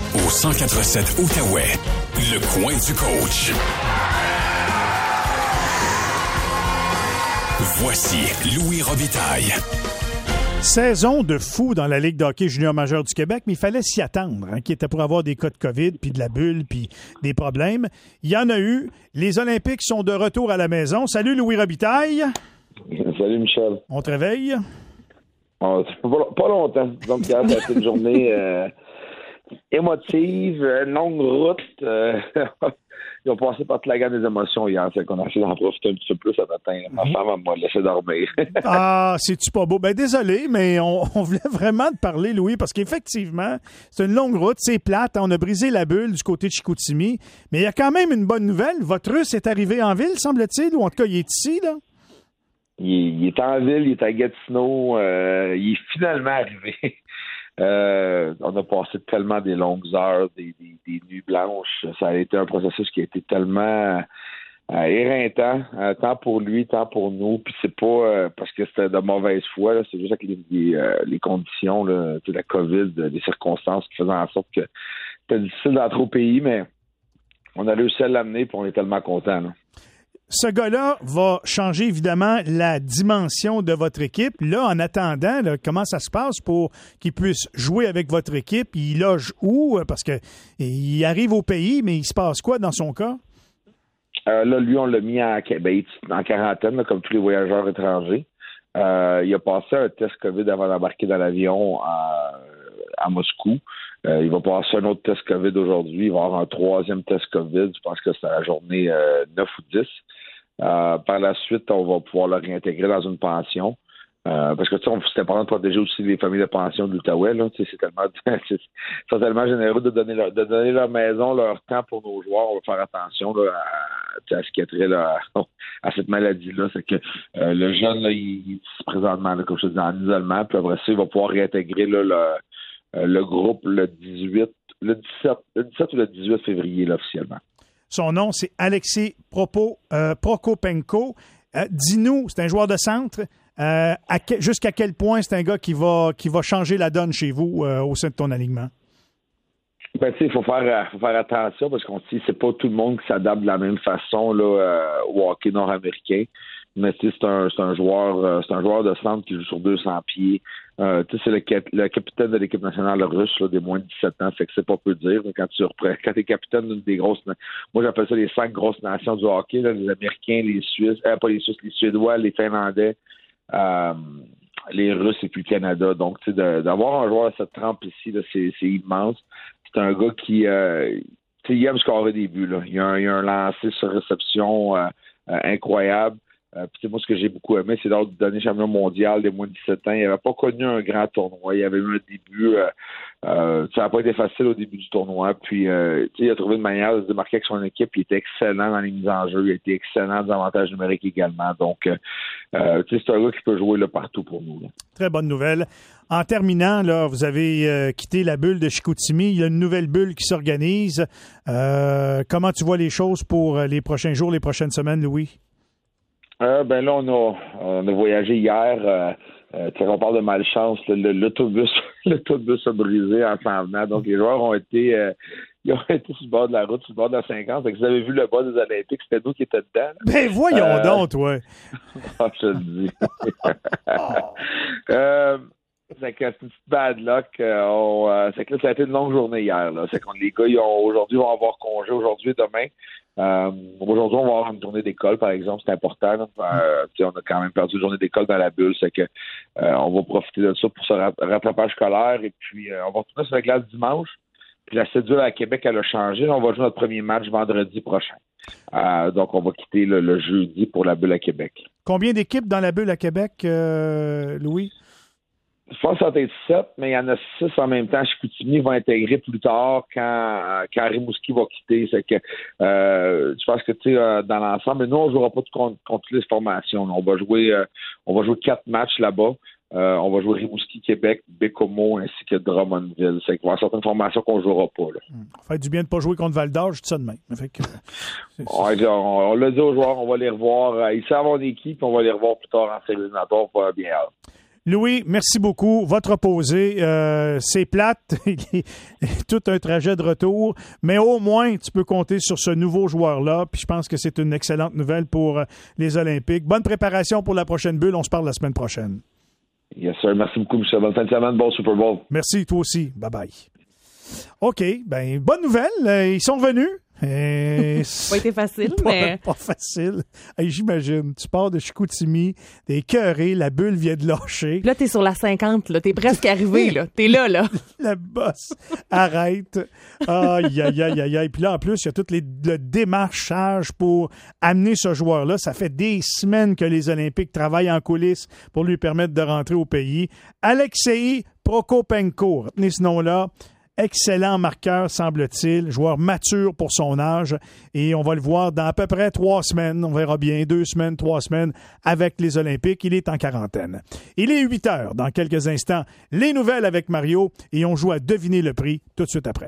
au 104.7 Outaouais, le coin du coach. Voici Louis Robitaille. Saison de fou dans la Ligue de hockey junior majeur du Québec, mais il fallait s'y attendre, qui était pour avoir des cas de COVID, puis de la bulle, puis des problèmes. Il y en a eu. Les Olympiques sont de retour à la maison. Salut Louis Robitaille. Salut Michel. On te réveille? Ça fait pas longtemps. Donc, ça a été une journée émotive, une longue route. Ils ont passé par toute la gamme des émotions hier. C'est qu'on a essayé d'en profiter un petit peu plus ce matin. Ma femme m'a laissé dormir. Ah, c'est-tu pas beau? Ben désolé, mais on voulait vraiment te parler, Louis, parce qu'effectivement, c'est une longue route, c'est plate. On a brisé la bulle du côté de Chicoutimi. Mais il y a quand même une bonne nouvelle. Votre Russe est arrivé en ville, semble-t-il, ou en tout cas, il est ici, là? Il est en ville, il est à Gatineau. Il est finalement arrivé. On a passé tellement des longues heures, des nuits blanches. Ça a été un processus qui a été tellement éreintant, tant pour lui, tant pour nous. Puis c'est pas parce que c'était de mauvaise foi, là, c'est juste avec les conditions, là, la COVID, les circonstances qui faisaient en sorte que c'était difficile d'entrer au pays, mais on a réussi à l'amener et on est tellement contents. Là. Ce gars-là va changer évidemment la dimension de votre équipe. Là, en attendant, là, comment ça se passe pour qu'il puisse jouer avec votre équipe? Il loge où? Parce que il arrive au pays, mais il se passe quoi dans son cas? Là, lui, on l'a mis en quarantaine, là, comme tous les voyageurs étrangers. Il a passé un test COVID avant d'embarquer dans l'avion à Moscou. Il va passer un autre test COVID aujourd'hui. Il va avoir un troisième test COVID. Je pense que c'est la journée 9 ou 10. Par la suite, on va pouvoir le réintégrer dans une pension. Parce que tu sais, c'est important de protéger aussi les familles de pension de l'Outaouais. Là. Tu sais, ils sont tellement généreux de donner leur maison, leur temps pour nos joueurs. On va faire attention là, à ce qui est trait là, à cette maladie-là. C'est que le jeune, là, il est présentement, là, comme je te dis, en isolement. Puis après ça, il va pouvoir réintégrer là, le groupe le 17 ou le 18 février là, officiellement. Son nom, c'est Alexis Prokopenko. Dis-nous, c'est un joueur de centre. Jusqu'à quel point c'est un gars qui va changer la donne chez vous au sein de ton alignement? Ben, tu sais, il faut faire attention parce qu'on dit c'est pas tout le monde qui s'adapte de la même façon là, au hockey nord-américain. Mais tu sais, c'est un joueur de centre qui joue sur 200 pieds. Tu sais, c'est le capitaine de l'équipe nationale russe là, des moins de 17 ans, fait que c'est pas peu dire. Quand t'es capitaine d'une des grosses, moi j'appelle ça les 5 grosses nations du hockey, là, les Américains, les Suisses, pas les Suisses, les Suédois, les Finlandais, les Russes et puis le Canada. Donc, tu sais, d'avoir un joueur de cette trempe ici, là, c'est immense. C'est un gars qui il aime scorer des buts. Là. Il y a un lancer sur réception incroyable. Puis moi, ce que j'ai beaucoup aimé, c'est lors du dernier championnat mondial des moins de 17 ans. Il n'avait pas connu un grand tournoi. Il avait eu un début. Ça n'a pas été facile au début du tournoi. Puis il a trouvé une manière de se démarquer avec son équipe. Il était excellent dans les mises en jeu. Il était excellent dans les avantages numériques également. Donc, c'est un gars qui peut jouer là, partout pour nous. Là. Très bonne nouvelle. En terminant, là, vous avez quitté la bulle de Chicoutimi. Il y a une nouvelle bulle qui s'organise. Comment tu vois les choses pour les prochains jours, les prochaines semaines, Louis? Ben là, on a voyagé hier. On parle de malchance. L'autobus a brisé en s'en venant. Donc, les joueurs ont été sur le bord de la route, sur le bord de la 50. Fait que vous avez vu le bas des Olympiques, c'était nous qui étions dedans. Là. Ben voyons donc, toi! Je te le dis. C'est que c'est une petite bad luck. C'est que là, ça a été une longue journée hier. Là. C'est que les gars, aujourd'hui, vont avoir congé aujourd'hui et demain. Aujourd'hui, on va avoir une journée d'école, par exemple. C'est important. On a quand même perdu une journée d'école dans la bulle. C'est que on va profiter de ça pour ce rattrapage scolaire. Et puis, on va retourner sur la glace dimanche. Puis la cédule à Québec, elle a changé. On va jouer notre premier match vendredi prochain. Donc, on va quitter le jeudi pour la bulle à Québec. Combien d'équipes dans la bulle à Québec, Louis? Je pense que ça va être 7, mais il y en a 6 en même temps. Chicoutimi va intégrer plus tard quand Rimouski va quitter. C'est que je pense que tu sais dans l'ensemble, mais nous, on ne jouera pas contre toutes les formations. On va jouer 4 matchs là-bas. On va jouer Rimouski, Québec, Bécomo ainsi que Drummondville. C'est qu'il va y avoir certaines formations qu'on ne jouera pas. Là. Ça fait du bien de ne pas jouer contre Val-d'Or, je dis ça de même. On l'a dit aux joueurs, on va les revoir. Ils savent mon équipe, on va les revoir plus tard en série éliminatoire pour bien hâte. Louis, merci beaucoup. Votre posé, c'est plate. Tout un trajet de retour. Mais au moins, tu peux compter sur ce nouveau joueur-là. Puis je pense que c'est une excellente nouvelle pour les Olympiques. Bonne préparation pour la prochaine bulle. On se parle la semaine prochaine. Yes, sir. Merci beaucoup, Michel. Bonne fin de semaine. Bon Super Bowl. Merci, toi aussi. Bye-bye. OK. Ben, bonne nouvelle. Ils sont revenus. Ça n'a pas été facile, mais... Pas facile. Hey, j'imagine, tu pars de Chicoutimi, t'es écœuré, la bulle vient de lâcher. Puis là, t'es sur la 50, là. T'es presque arrivé, là. T'es là. La bosse arrête. Aïe, aïe, aïe, aïe, aïe. Puis là, en plus, il y a tout le démarchage pour amener ce joueur-là. Ça fait des semaines que les Olympiques travaillent en coulisses pour lui permettre de rentrer au pays. Alexei Prokopenko, retenez ce nom-là. Excellent marqueur, semble-t-il, joueur mature pour son âge, et on va le voir dans à peu près 3 semaines, on verra bien, 2 semaines, 3 semaines, avec les Olympiques. Il est en quarantaine. Il est 8 heures, dans quelques instants, les nouvelles avec Mario, et on joue à deviner le prix tout de suite après.